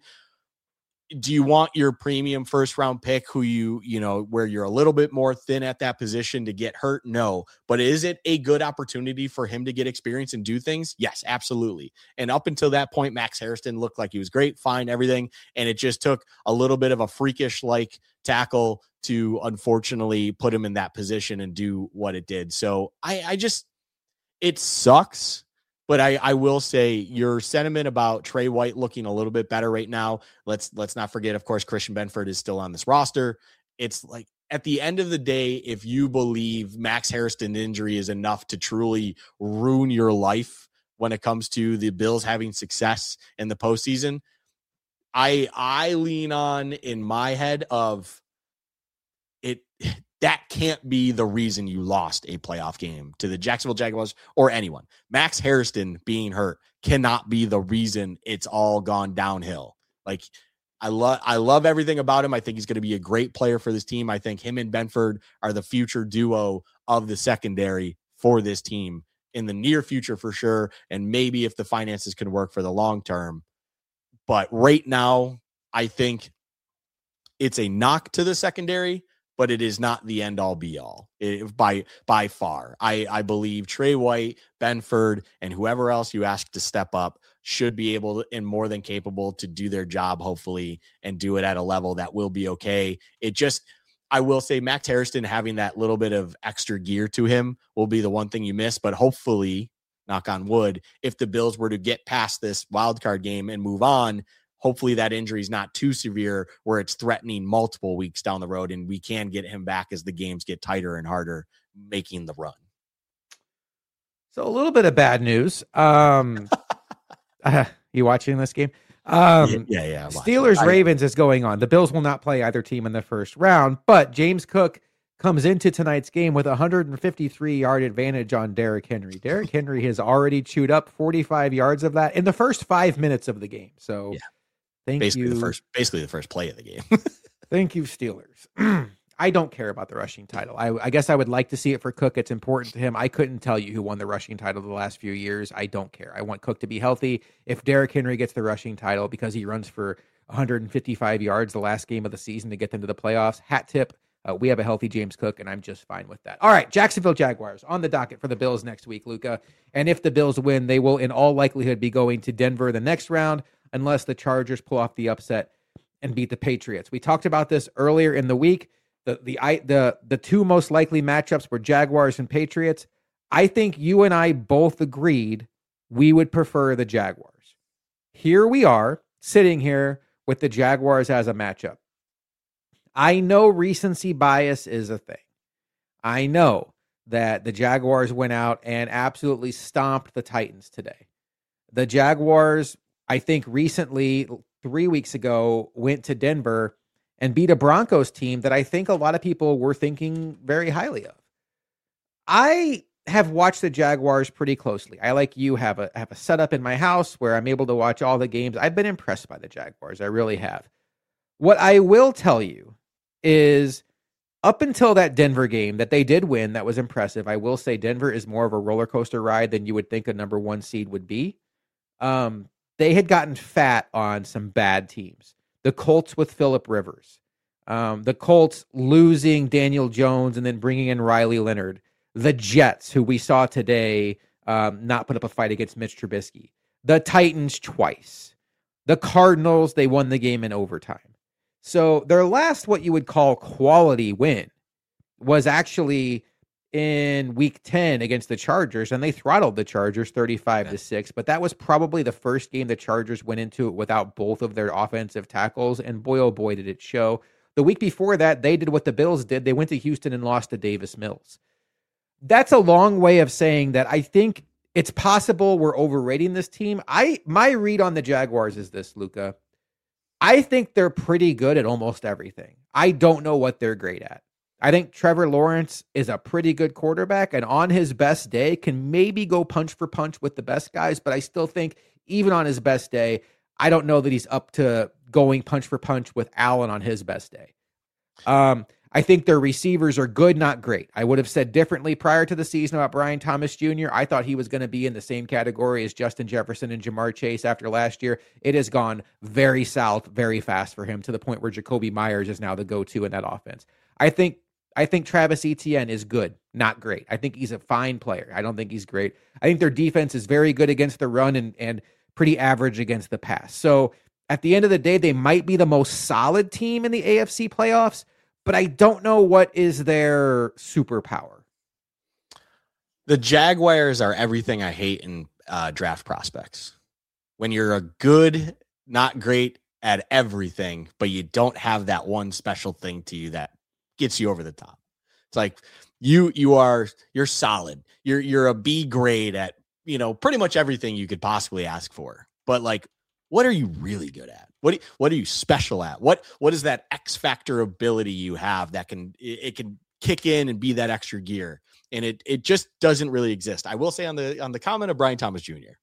do you want your premium first round pick who you, you know, where you're a little bit more thin at that position to get hurt? No. But is it a good opportunity for him to get experience and do things? Yes, absolutely. And up until that point, Max Hairston looked like he was great, fine, everything. And it just took a little bit of a freakish like tackle to unfortunately put him in that position and do what it did. So I, I just, it sucks. But I, I will say your sentiment about Trey White looking a little bit better right now. Let's let's not forget, of course, Christian Benford is still on this roster. It's like at the end of the day, if you believe Max Hairston's injury is enough to truly ruin your life when it comes to the Bills having success in the postseason, I I lean on in my head of it. That can't be the reason you lost a playoff game to the Jacksonville Jaguars or anyone. Max Hairston being hurt cannot be the reason it's all gone downhill. Like I love, I love everything about him. I think he's going to be a great player for this team. I think him and Benford are the future duo of the secondary for this team in the near future for sure. And maybe if the finances can work for the long term, but right now I think it's a knock to the secondary, but it is not the end all be all it, by, by far. I, I believe Trey White, Benford, and whoever else you ask to step up should be able to, and more than capable to do their job, hopefully, and do it at a level that will be okay. It just, I will say Max Hairston having that little bit of extra gear to him will be the one thing you miss, but hopefully, knock on wood, if the Bills were to get past this wildcard game and move on, hopefully that injury is not too severe where it's threatening multiple weeks down the road and we can get him back as the games get tighter and harder making the run. So a little bit of bad news. Um, uh, you watching this game? Um, yeah, yeah. yeah Steelers Ravens is going on. The Bills will not play either team in the first round, but James Cook comes into tonight's game with a one hundred fifty-three yard advantage on Derrick Henry. Derrick Henry has already chewed up forty-five yards of that in the first five minutes of the game. So yeah. Thank basically you. The first, basically the first play of the game. Thank you, Steelers. I don't care about the rushing title. I, I guess I would like to see it for Cook. It's important to him. I couldn't tell you who won the rushing title the last few years. I don't care. I want Cook to be healthy. If Derrick Henry gets the rushing title because he runs for one hundred fifty-five yards the last game of the season to get them to the playoffs, hat tip. Uh, we have a healthy James Cook, and I'm just fine with that. All right, Jacksonville Jaguars on the docket for the Bills next week, Luca. And if the Bills win, they will in all likelihood be going to Denver the next round, unless the Chargers pull off the upset and beat the Patriots. We talked about this earlier in the week. The the I, the the two most likely matchups were Jaguars and Patriots. I think you and I both agreed we would prefer the Jaguars. Here we are, sitting here with the Jaguars as a matchup. I know recency bias is a thing. I know that the Jaguars went out and absolutely stomped the Titans today. The Jaguars, I think recently, three weeks ago, went to Denver and beat a Broncos team that I think a lot of people were thinking very highly of. I have watched the Jaguars pretty closely. I, like you, have a have a setup in my house where I'm able to watch all the games. I've been impressed by the Jaguars. I really have. What I will tell you is up until that Denver game that they did win, that was impressive. I will say Denver is more of a roller coaster ride than you would think a number one seed would be. Um, they had gotten fat on some bad teams. The Colts with Phillip Rivers. Um, the Colts losing Daniel Jones and then bringing in Riley Leonard. The Jets, who we saw today, um, not put up a fight against Mitch Trubisky. The Titans twice. The Cardinals, they won the game in overtime. So their last, what you would call quality win, was actually in week ten against the Chargers, and they throttled the Chargers thirty-five to six. But that was probably the first game the Chargers went into it without both of their offensive tackles, and boy, oh boy, did it show. The week before that, they did what the Bills did. They went to Houston and lost to Davis Mills. That's a long way of saying that I think it's possible we're overrating this team. I my read on the Jaguars is this, Luka. I think they're pretty good at almost everything. I don't know what they're great at. I think Trevor Lawrence is a pretty good quarterback, and on his best day can maybe go punch for punch with the best guys, but I still think even on his best day, I don't know that he's up to going punch for punch with Allen on his best day. Um, I think their receivers are good, not great. I would have said differently prior to the season about Brian Thomas Junior I thought he was going to be in the same category as Justin Jefferson and Jamar Chase after last year. It has gone very south very fast for him to the point where Jacoby Myers is now the go-to in that offense. I think I think Travis Etienne is good, not great. I think he's a fine player. I don't think he's great. I think their defense is very good against the run and, and pretty average against the pass. So at the end of the day, they might be the most solid team in the A F C playoffs, but I don't know what is their superpower. The Jaguars are everything I hate in uh, draft prospects. When you're a good, not great at everything, but you don't have that one special thing to you that gets you over the top. It's like you you are you're solid. You're you're a B grade at, you know, pretty much everything you could possibly ask for. But like, what are you really good at? What do you, what are you special at? What what is that X factor ability you have that can it, it can kick in and be that extra gear? And it it just doesn't really exist. I will say on the on the comment of Brian Thomas Junior,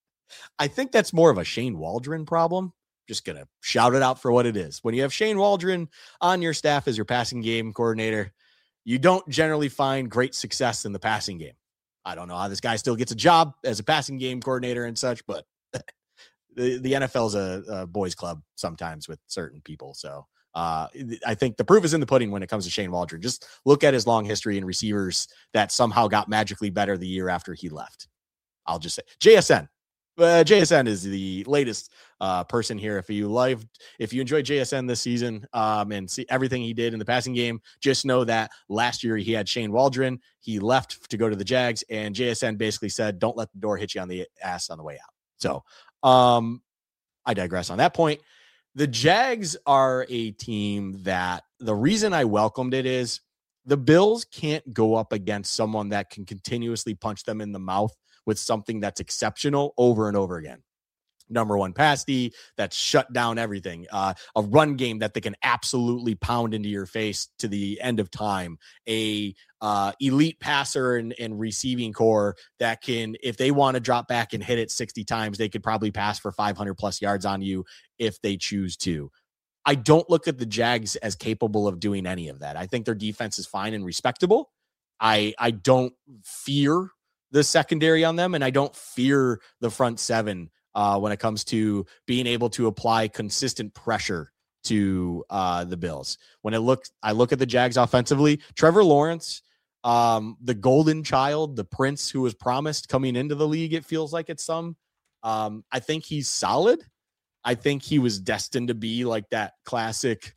I think that's more of a Shane Waldron problem. Just going to shout it out for what it is. When you have Shane Waldron on your staff as your passing game coordinator, you don't generally find great success in the passing game. I don't know how this guy still gets a job as a passing game coordinator and such, but the, the N F L is a, a boys club sometimes with certain people. So uh, I think the proof is in the pudding when it comes to Shane Waldron. Just look at his long history in receivers that somehow got magically better the year after he left. I'll just say J S N. Uh, J S N is the latest uh, person here. If you loved, if you enjoyed J S N this season um, and see everything he did in the passing game, just know that last year he had Shane Waldron. He left to go to the Jags, and J S N basically said, "Don't let the door hit you on the ass on the way out." So um, I digress on that point. The Jags are a team that the reason I welcomed it is the Bills can't go up against someone that can continuously punch them in the mouth with something that's exceptional over and over again. Number one pass D that's shut down everything. Uh, a run game that they can absolutely pound into your face to the end of time. A uh, elite passer and, and receiving core that can, if they want to drop back and hit it sixty times, they could probably pass for five hundred plus yards on you if they choose to. I don't look at the Jags as capable of doing any of that. I think their defense is fine and respectable. I I don't fear the secondary on them, and I don't fear the front seven uh, when it comes to being able to apply consistent pressure to uh, the Bills. When it looks, I look at the Jags offensively, Trevor Lawrence, um, the golden child, the prince who was promised coming into the league, it feels like it's some. Um, I think he's solid. I think he was destined to be like that classic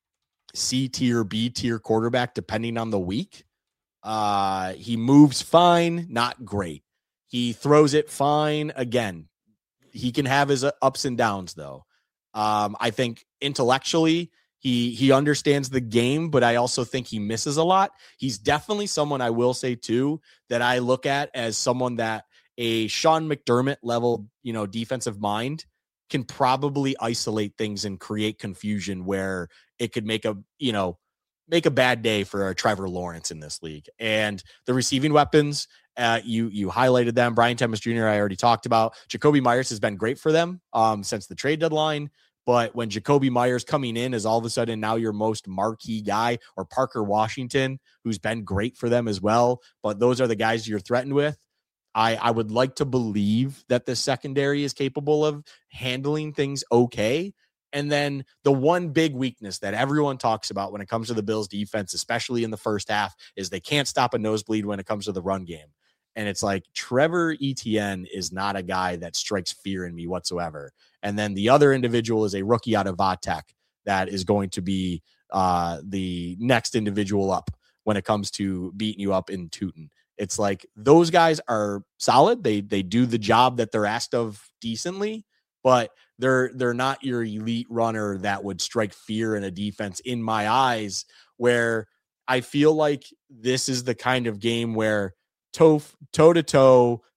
C tier, B tier quarterback, depending on the week. Uh, he moves fine, not great. He throws it fine. Again, he can have his ups and downs though. Um, I think intellectually he, he understands the game, but I also think he misses a lot. He's definitely someone I will say too, that I look at as someone that a Sean McDermott level, you know, defensive mind can probably isolate things and create confusion where it could make a, you know, make a bad day for a Trevor Lawrence in this league. And the receiving weapons, uh, you you highlighted them. Brian Thomas Junior I already talked about. Jacoby Myers has been great for them um, since the trade deadline. But when Jacoby Myers coming in is all of a sudden now your most marquee guy, or Parker Washington, who's been great for them as well. But those are the guys you're threatened with. I, I would like to believe that the secondary is capable of handling things okay. And then the one big weakness that everyone talks about when it comes to the Bills defense, especially in the first half, is they can't stop a nosebleed when it comes to the run game. And it's like Trevor Etienne is not a guy that strikes fear in me whatsoever. And then the other individual is a rookie out of Vatech that is going to be uh, the next individual up when it comes to beating you up in Tootin. It's like those guys are solid. They they do the job that they're asked of decently, but they're they're not your elite runner that would strike fear in a defense in my eyes, where I feel like this is the kind of game where toe toe to toe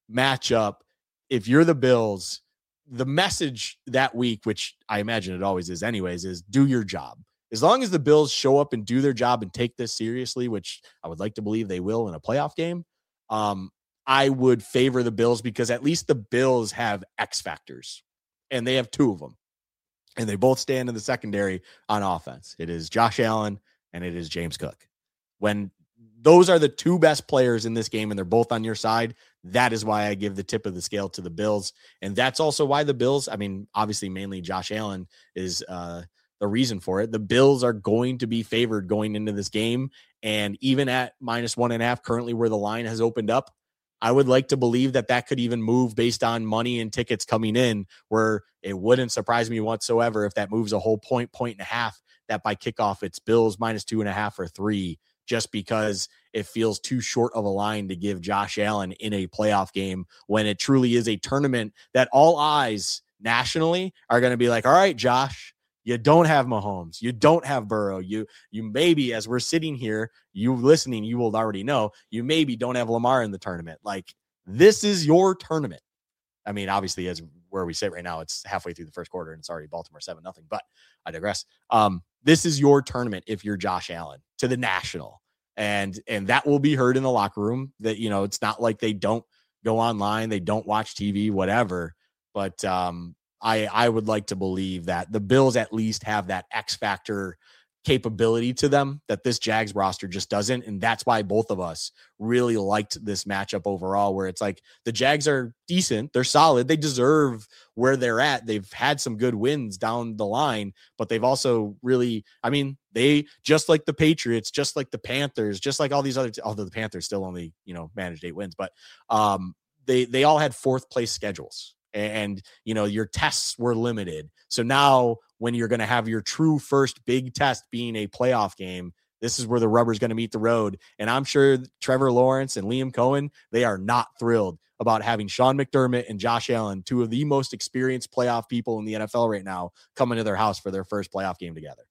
matchup, if you're the Bills, the message that week, which I imagine it always is anyways, is do your job. As long as the Bills show up and do their job and take this seriously, which I would like to believe they will in a playoff game, um, I would favor the Bills because at least the Bills have X factors, and they have two of them, and they both stand in the secondary on offense. It is Josh Allen and it is James Cook. When those are the two best players in this game and they're both on your side, that is why I give the tip of the scale to the Bills. And that's also why the Bills, I mean, obviously mainly Josh Allen is uh, the reason for it. The Bills are going to be favored going into this game. And even at minus one and a half, currently where the line has opened up, I would like to believe that that could even move based on money and tickets coming in, where it wouldn't surprise me whatsoever if that moves a whole point, point and a half, that by kickoff it's Bills minus two and a half or three, just because it feels too short of a line to give Josh Allen in a playoff game when it truly is a tournament that all eyes nationally are going to be like, all right, Josh, you don't have Mahomes. You don't have Burrow. You, you maybe, as we're sitting here, you listening, you will already know, you maybe don't have Lamar in the tournament. Like, this is your tournament. I mean, obviously, as where we sit right now, it's halfway through the first quarter and it's already Baltimore seven nothing, but I digress. Um, this is your tournament if you're Josh Allen to the national. And, and that will be heard in the locker room. That, you know, it's not like they don't go online, they don't watch T V, whatever. But um, I, I would like to believe that the Bills at least have that X factor capability to them that this Jags roster just doesn't. And that's why both of us really liked this matchup overall, where it's like the Jags are decent. They're solid. They deserve where they're at. They've had some good wins down the line, but they've also really, I mean, they just like the Patriots, just like the Panthers, just like all these other, although the Panthers still only, you know, managed eight wins, but um, they, they all had fourth place schedules. And, you know, your tests were limited. So now when you're going to have your true first big test being a playoff game, this is where the rubber's going to meet the road. And I'm sure Trevor Lawrence and Liam Cohen, they are not thrilled about having Sean McDermott and Josh Allen, two of the most experienced playoff people in the N F L right now, come into their house for their first playoff game together.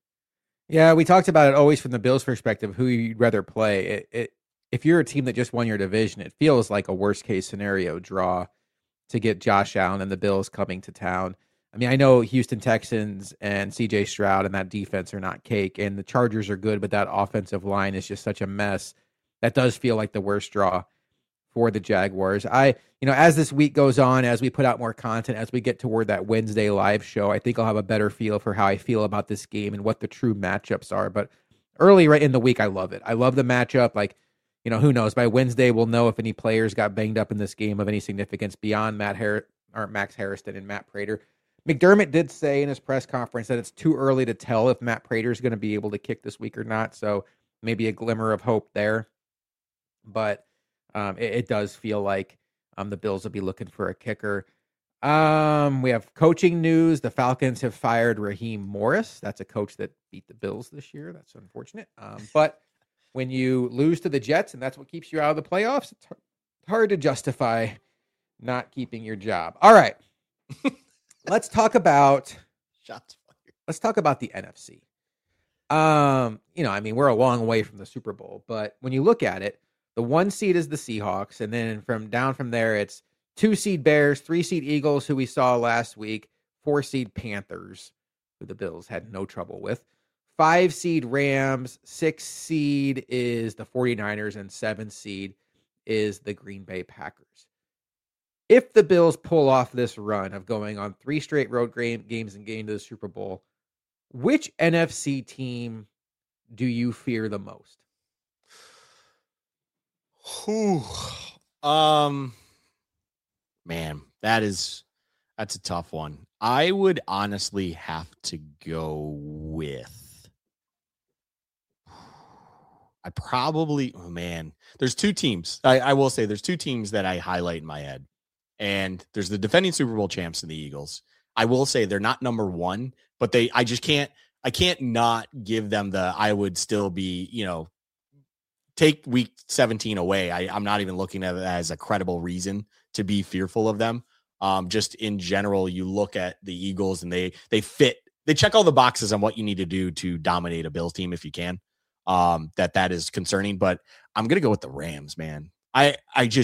Yeah, we talked about it always from the Bills' perspective, who you'd rather play. It, it, if you're a team that just won your division, it feels like a worst-case scenario draw to get Josh Allen and the Bills coming to town. I mean, I know Houston Texans and C J Stroud and that defense are not cake, and the Chargers are good, but that offensive line is just such a mess. That does feel like the worst draw for the Jaguars. I, you know, as this week goes on, as we put out more content, as we get toward that Wednesday live show, I think I'll have a better feel for how I feel about this game and what the true matchups are. But early right in the week, I love it. I love the matchup. Like, you know, who knows? By Wednesday, we'll know if any players got banged up in this game of any significance beyond Matt Har- or Max Harrison and Matt Prater. McDermott did say in his press conference that it's too early to tell if Matt Prater is going to be able to kick this week or not. So maybe a glimmer of hope there. But um, it, it does feel like um, the Bills will be looking for a kicker. Um, we have coaching news. The Falcons have fired Raheem Morris. That's a coach that beat the Bills this year. That's unfortunate. Um, but when you lose to the Jets and that's what keeps you out of the playoffs, it's hard to justify not keeping your job. All right. Let's talk about Shots fired. Let's talk about the N F C. Um, you know, I mean, we're a long way from the Super Bowl, but when you look at it, the one seed is the Seahawks, and then from down from there, it's two seed Bears, three seed Eagles, who we saw last week, four seed Panthers, who the Bills had no trouble with, five seed Rams, six seed is the 49ers, and seven seed is the Green Bay Packers. If the Bills pull off this run of going on three straight road games and getting to the Super Bowl, which N F C team do you fear the most? Whew. Um, man, that is, that's a tough one. I would honestly have to go with, I probably, oh man, there's two teams. I, I will say there's two teams that I highlight in my head. And there's the defending Super Bowl champs in the Eagles. I will say they're not number one, but they, I just can't, I can't not give them the, I would still be, you know, take week seventeen away. I, I'm not even looking at it as a credible reason to be fearful of them. Um, just in general, you look at the Eagles and they, they fit, they check all the boxes on what you need to do to dominate a Bills team if you can. Um, that that is concerning, but I'm going to go with the Rams, man. I, I just,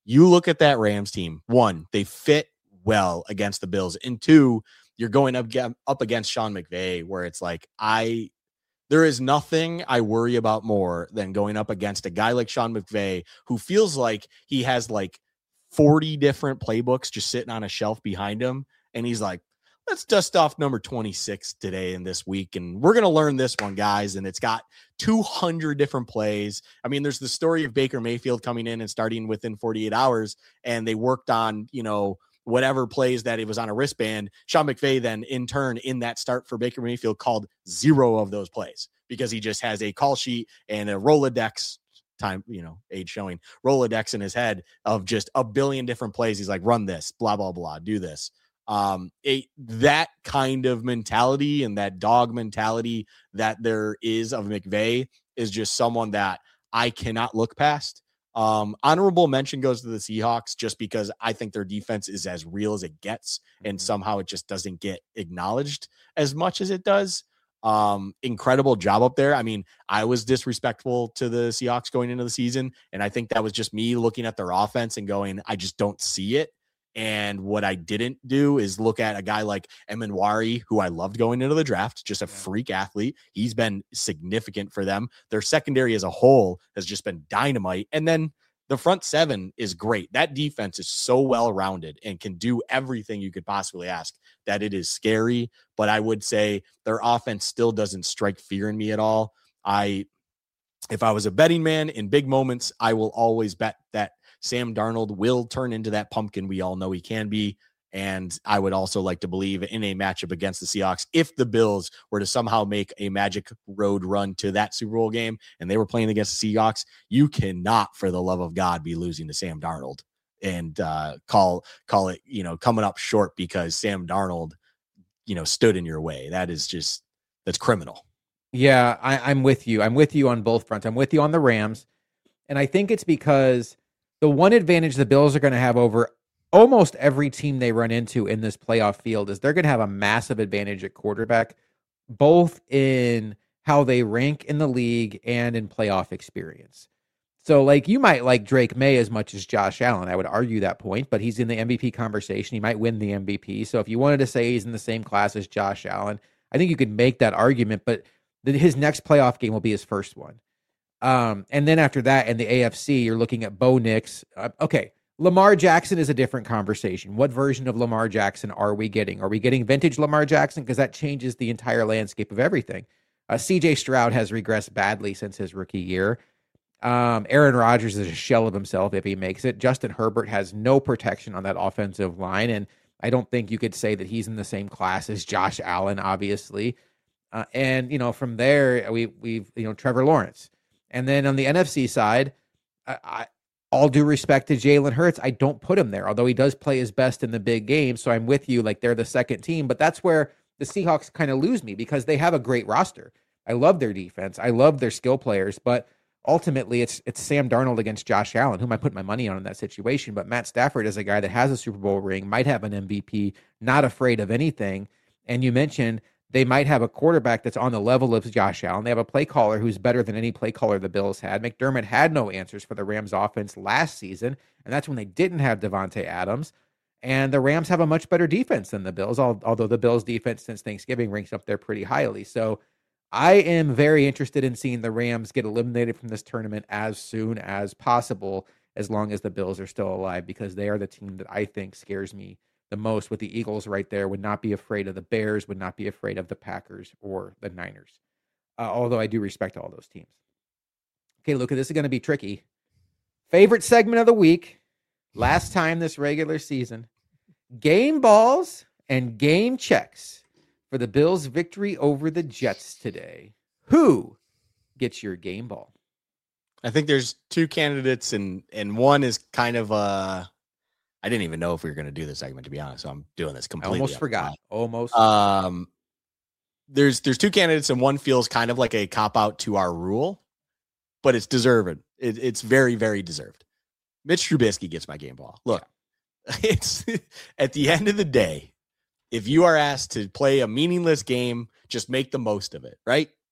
You look at that Rams team. One, they fit well against the Bills. And two, you're going up, up against Sean McVay, where it's like, I, there is nothing I worry about more than going up against a guy like Sean McVay, who feels like he has like forty different playbooks just sitting on a shelf behind him. And he's like, let's dust off number twenty-six today and this week. And we're going to learn this one, guys. And it's got two hundred different plays. I mean, there's the story of Baker Mayfield coming in and starting within forty-eight hours. And they worked on, you know, whatever plays that it was on a wristband. Sean McVay then in turn in that start for Baker Mayfield called zero of those plays because he just has a call sheet and a Rolodex time, you know, age showing Rolodex in his head of just a billion different plays. He's like, run this, blah, blah, blah, do this. Um, a, that kind of mentality and that dog mentality that there is of McVay is just someone that I cannot look past. Um, honorable mention goes to the Seahawks just because I think their defense is as real as it gets, and somehow it just doesn't get acknowledged as much as it does. Um, incredible job up there. I mean, I was disrespectful to the Seahawks going into the season, and I think that was just me looking at their offense and going, I just don't see it. And what I didn't do is look at a guy like Emanwari, who I loved going into the draft, just a freak athlete. He's been significant for them. Their secondary as a whole has just been dynamite. And then the front seven is great. That defense is so well-rounded and can do everything you could possibly ask that it is scary. But I would say their offense still doesn't strike fear in me at all. I, if I was a betting man in big moments, I will always bet that Sam Darnold will turn into that pumpkin we all know he can be. And I would also like to believe in a matchup against the Seahawks, if the Bills were to somehow make a magic road run to that Super Bowl game and they were playing against the Seahawks, you cannot, for the love of God, be losing to Sam Darnold and uh, call, call it, you know, coming up short because Sam Darnold, you know, stood in your way. That is just, that's criminal. Yeah, I, I'm with you. I'm with you on both fronts. I'm with you on the Rams. And I think it's because the one advantage the Bills are going to have over almost every team they run into in this playoff field is they're going to have a massive advantage at quarterback, both in how they rank in the league and in playoff experience. So, like, you might like Drake May as much as Josh Allen. I would argue that point, but he's in the M V P conversation. He might win the M V P. So if you wanted to say he's in the same class as Josh Allen, I think you could make that argument, but his next playoff game will be his first one. Um, and then after that, in the A F C, you're looking at Bo Nix. Uh, okay, Lamar Jackson is a different conversation. What version of Lamar Jackson are we getting? Are we getting vintage Lamar Jackson? Because that changes the entire landscape of everything. Uh, C J Stroud has regressed badly since his rookie year. Um, Aaron Rodgers is a shell of himself if he makes it. Justin Herbert has no protection on that offensive line, and I don't think you could say that he's in the same class as Josh Allen, obviously. Uh, and, you know, from there, we, we've, you know, Trevor Lawrence. And then on the N F C side, I, I, all due respect to Jalen Hurts, I don't put him there, although he does play his best in the big games. So I'm with you, like they're the second team. But that's where the Seahawks kind of lose me because they have a great roster. I love their defense. I love their skill players. But ultimately, it's it's Sam Darnold against Josh Allen, whom I put my money on in that situation. But Matt Stafford is a guy that has a Super Bowl ring, might have an M V P, not afraid of anything. And you mentioned they might have a quarterback that's on the level of Josh Allen. They have a play caller who's better than any play caller the Bills had. McDermott had no answers for the Rams offense last season, and that's when they didn't have Devontae Adams. And the Rams have a much better defense than the Bills, although the Bills' defense since Thanksgiving ranks up there pretty highly. So I am very interested in seeing the Rams get eliminated from this tournament as soon as possible, as long as the Bills are still alive, because they are the team that I think scares me the most, with the Eagles right there. Would not be afraid of the Bears, would not be afraid of the Packers or the Niners. Uh, although I do respect all those teams. Okay, Luca, this is going to be tricky. Favorite segment of the week, last time this regular season, game balls and game checks for the Bills' victory over the Jets today. Who gets your game ball? I think there's two candidates, and and one is kind of uh I didn't even know if we were going to do this segment, to be honest. So I'm doing this completely. I almost forgot. Almost. Um, there's there's two candidates, and one feels kind of like a cop out to our rule, but it's deserved. It, it's very, very deserved. Mitch Trubisky gets my game ball. Look, yeah. It's at the end of the day, if you are asked to play a meaningless game, just make the most of it, right?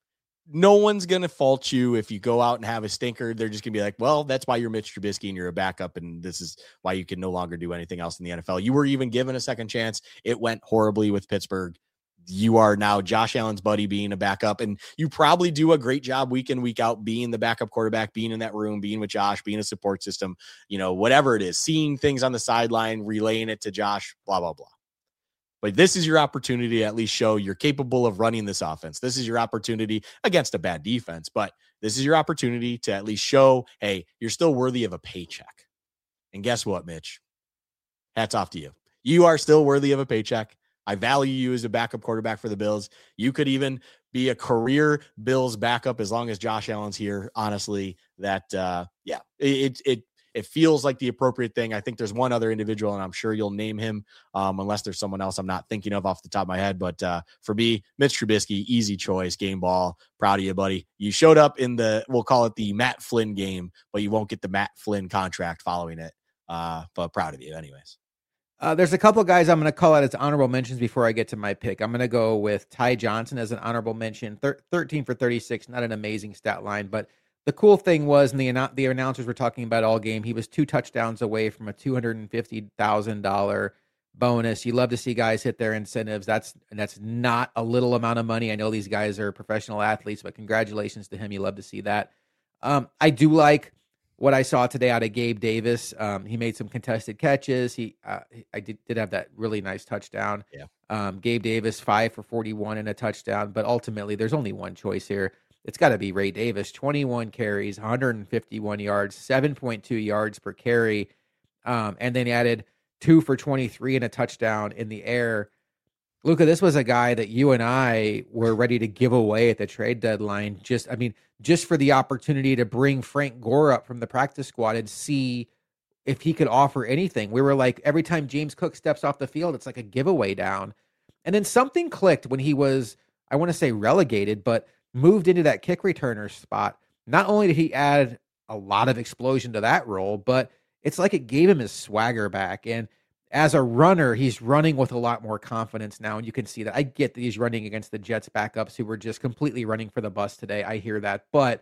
no one's going to fault you if you go out and have a stinker. They're just going to be like, well, that's why you're Mitch Trubisky and you're a backup. And this is why you can no longer do anything else in the N F L. You were even given a second chance. It went horribly with Pittsburgh. You are now Josh Allen's buddy being a backup, and you probably do a great job week in, week out, being the backup quarterback, being in that room, being with Josh, being a support system, you know, whatever it is, seeing things on the sideline, relaying it to Josh, blah, blah, blah. But this is your opportunity to at least show you're capable of running this offense. This is your opportunity against a bad defense, but this is your opportunity to at least show, hey, you're still worthy of a paycheck. And guess what, Mitch? Hats off to you. You are still worthy of a paycheck. I value you as a backup quarterback for the Bills. You could even be a career Bills backup as long as Josh Allen's here. Honestly, that, uh, yeah, it, it, it feels like the appropriate thing. I think there's one other individual, and I'm sure you'll name him um, unless there's someone else I'm not thinking of off the top of my head. But uh, for me, Mitch Trubisky, easy choice, game ball. Proud of you, buddy. You showed up in the, we'll call it the Matt Flynn game, but you won't get the Matt Flynn contract following it. Uh, but proud of you anyways. Uh, there's a couple guys I'm going to call out as honorable mentions before I get to my pick. I'm going to go with Ty Johnson as an honorable mention. Thir- thirteen for thirty-six, not an amazing stat line, but the cool thing was, and the, the announcers were talking about all game, he was two touchdowns away from a two hundred fifty thousand dollars bonus. You love to see guys hit their incentives. That's that's not a little amount of money. I know these guys are professional athletes, but congratulations to him. You love to see that. Um, I do like what I saw today out of Gabe Davis. Um, he made some contested catches. He, uh, I did, did have that really nice touchdown. Yeah. Um, Gabe Davis, five for forty-one and a touchdown, but ultimately there's only one choice here. It's got to be Ray Davis, twenty-one carries, one hundred fifty-one yards, seven point two yards per carry. Um, and then he added two for twenty-three and a touchdown in the air. Luka, this was a guy that you and I were ready to give away at the trade deadline. Just, I mean, just for the opportunity to bring Frank Gore up from the practice squad and see if he could offer anything. We were like, every time James Cook steps off the field, it's like a giveaway down. And then something clicked when he was, I want to say relegated, but moved into that kick returner spot. Not only did he add a lot of explosion to that role, but it's like it gave him his swagger back. And as a runner, he's running with a lot more confidence now, and you can see that. I get that he's running against the Jets backups who were just completely running for the bus today. I hear that, but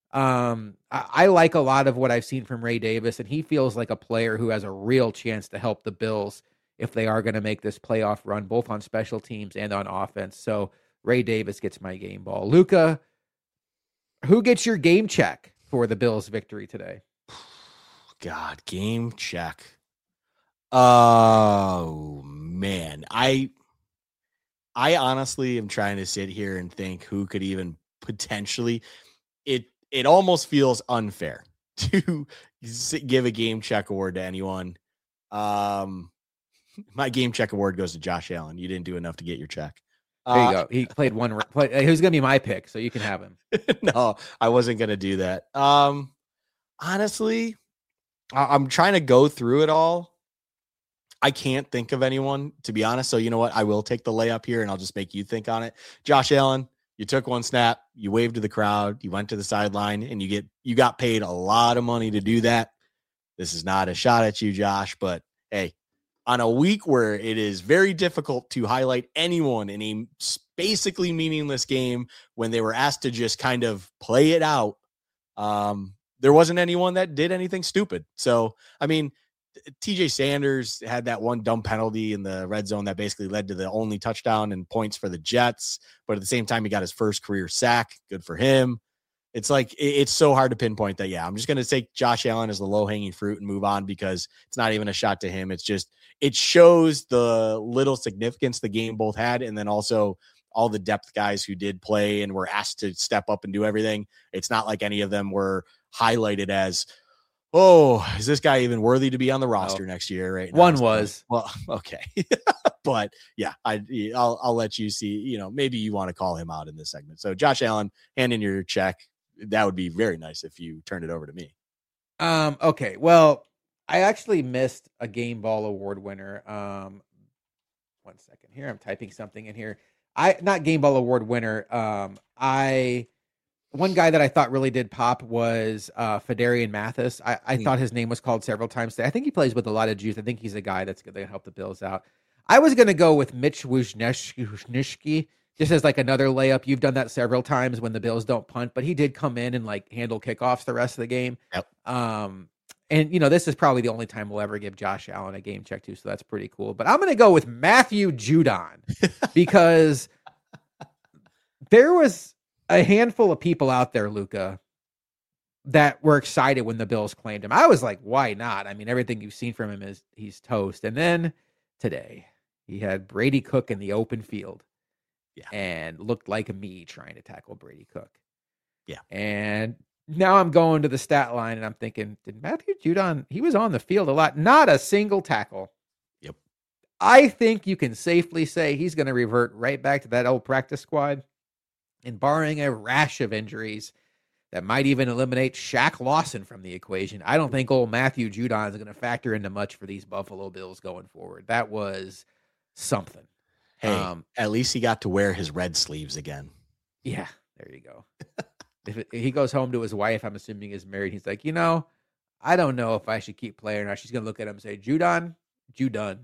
um, I, I like a lot of what I've seen from Ray Davis, and he feels like a player who has a real chance to help the Bills if they are going to make this playoff run, both on special teams and on offense. So Ray Davis gets my game ball. Luka, who gets your game check for the Bills' victory today? God, game check. Oh man, I I honestly am trying to sit here and think who could even potentially. It it almost feels unfair to give a game check award to anyone. Um, my game check award goes to Josh Allen. You didn't do enough to get your check. There you uh, go. He played one. Play, he was going to be my pick, so you can have him. No, I wasn't going to do that. Um, honestly, I, I'm trying to go through it all. I can't think of anyone, to be honest. So you know what? I will take the layup here, and I'll just make you think on it. Josh Allen, you took one snap, you waved to the crowd, you went to the sideline, and you get you got paid a lot of money to do that. This is not a shot at you, Josh, but hey, on a week where it is very difficult to highlight anyone in a basically meaningless game when they were asked to just kind of play it out, um, there wasn't anyone that did anything stupid. So, I mean, T J Sanders had that one dumb penalty in the red zone that basically led to the only touchdown and points for the Jets. But at the same time, he got his first career sack. Good for him. It's like, it's so hard to pinpoint that. Yeah, I'm just going to take Josh Allen as the low hanging fruit and move on because it's not even a shot to him. It's just, it shows the little significance the game both had. And then also all the depth guys who did play and were asked to step up and do everything. It's not like any of them were highlighted as, oh, is this guy even worthy to be on the roster oh, next year? Right now? One was. Well, okay. But yeah, I, I'll, I'll let you see, you know, maybe you want to call him out in this segment. So Josh Allen, hand in your check. That would be very nice if you turned it over to me. Um, okay. Well, I actually missed a Game Ball Award winner. Um, one second here. I'm typing something in here. I, not Game Ball Award winner. Um, I, One guy that I thought really did pop was uh, Fedarian Mathis. I, I mm. thought his name was called several times today. I think he plays with a lot of juice. I think he's a guy that's going to help the Bills out. I was going to go with Mitch Wisniewski. just as like another layup. You've done that several times when the Bills don't punt, but he did come in and like handle kickoffs the rest of the game. Yep. Um, and you know, this is probably the only time we'll ever give Josh Allen a game check too, so that's pretty cool. But I'm going to go with Matthew Judon because there was a handful of people out there, Luka, that were excited when the Bills claimed him. I was like, why not? I mean, everything you've seen from him is he's toast. And then today he had Brady Cook in the open field. Yeah. And looked like me trying to tackle Brady Cook. Yeah. And now I'm going to the stat line and I'm thinking, did Matthew Judon, he was on the field a lot, not a single tackle. Yep. I think you can safely say he's going to revert right back to that old practice squad. And barring a rash of injuries that might even eliminate Shaq Lawson from the equation, I don't think old Matthew Judon is going to factor into much for these Buffalo Bills going forward. That was something. Hey, um, at least he got to wear his red sleeves again. Yeah, there you go. if, it, if he goes home to his wife, I'm assuming he's married. He's like, you know, I don't know if I should keep playing or not. She's going to look at him and say, Judon, Judon.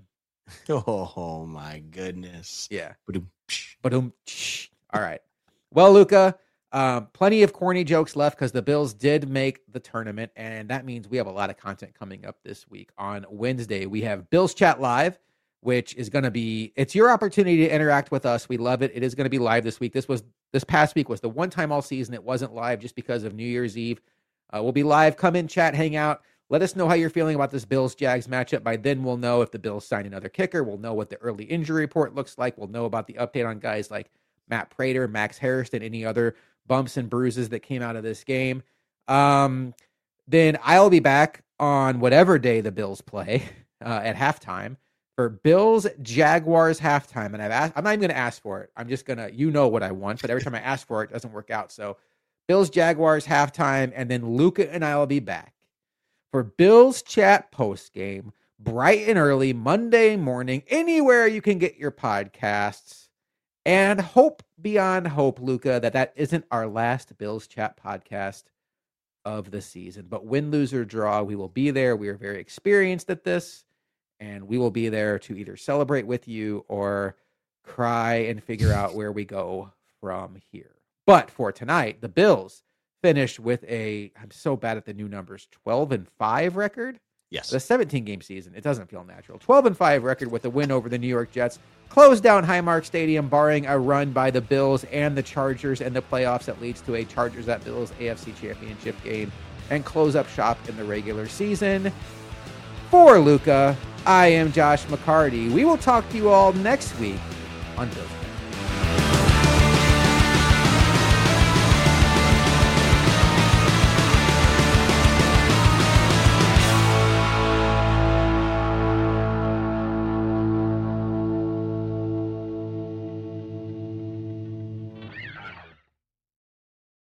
Oh, my goodness. Yeah. Ba-doom. Ba-doom. All right. Well, Luka, um, plenty of corny jokes left because the Bills did make the tournament, and that means we have a lot of content coming up this week. On Wednesday, we have Bills Chat Live, which is going to be, it's your opportunity to interact with us. We love it. It is going to be live this week. This was, this past week was the one time all season it wasn't live just because of New Year's Eve. Uh, we'll be live. Come in, chat, hang out. Let us know how you're feeling about this Bills-Jags matchup. By then, we'll know if the Bills sign another kicker. We'll know what the early injury report looks like. We'll know about the update on guys like Matt Prater, Max Harrison, any other bumps and bruises that came out of this game. Um, then I'll be back on whatever day the Bills play uh, at halftime for Bills Jaguars halftime. And I've asked, I'm not even going to ask for it. I'm just going to, you know what I want, but every time I ask for it, it doesn't work out. So Bills Jaguars halftime, and then Luka and I will be back for Bills Chat post game, bright and early Monday morning, anywhere you can get your podcasts. And hope beyond hope, Luka, that that isn't our last Bills Chat podcast of the season. But win, lose, or draw, we will be there. We are very experienced at this, and we will be there to either celebrate with you or cry and figure out where we go from here. But for tonight, the Bills finished with a, I'm so bad at the new numbers, twelve and five record. Yes. The seventeen game season. It doesn't feel natural. twelve and five record with a win over the New York Jets. Closed down Highmark Stadium, barring a run by the Bills and the Chargers in the playoffs that leads to a Chargers at Bills A F C Championship game, and close up shop in the regular season. For Luka, I am Josh McCarty. We will talk to you all next week on Bills.